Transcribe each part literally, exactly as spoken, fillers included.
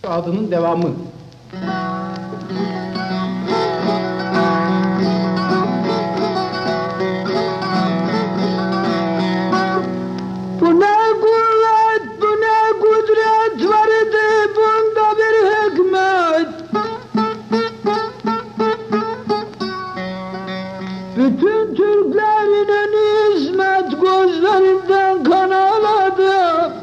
adının devamı. Bu ne kuvvet, bu ne kudret vardı, bunda bir hikmet. Bütün Türklerin en hizmet gözlerinden kan ağladı.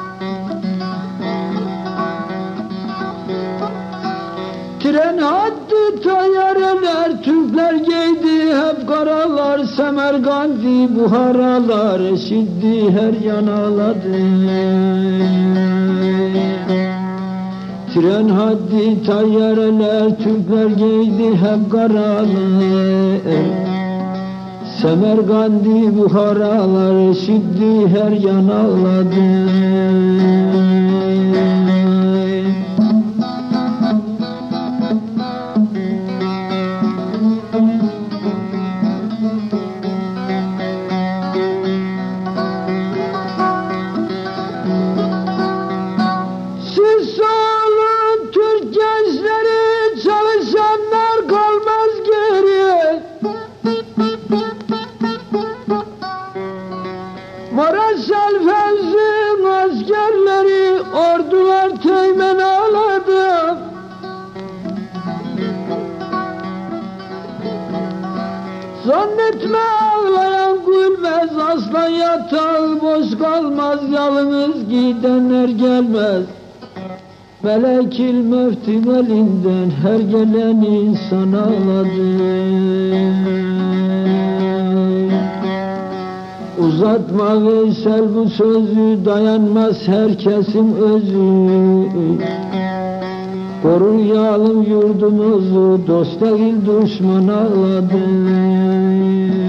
Tren hattı tayyareler, Türkler giydi hep karalar, Semerkandi buharalar eşitti her yan ağladı. Tren hattı tayyareler, Türkler giydi hep karalar, Semerkandi buharalar eşitti her yan ağladı. Marasal Fevzi'nin askerleri ordular teğmen ağladı. Zannetme ağlayan gülmez, aslan yatağı boş kalmaz, yalnız gidenler gelmez. Melekil mevtim elinden her gelen insan ağladı. Uzatma Veysel bu sözü, dayanmaz herkesin özü. Koruyalım yurdumuzu, dost değil düşman ağladı.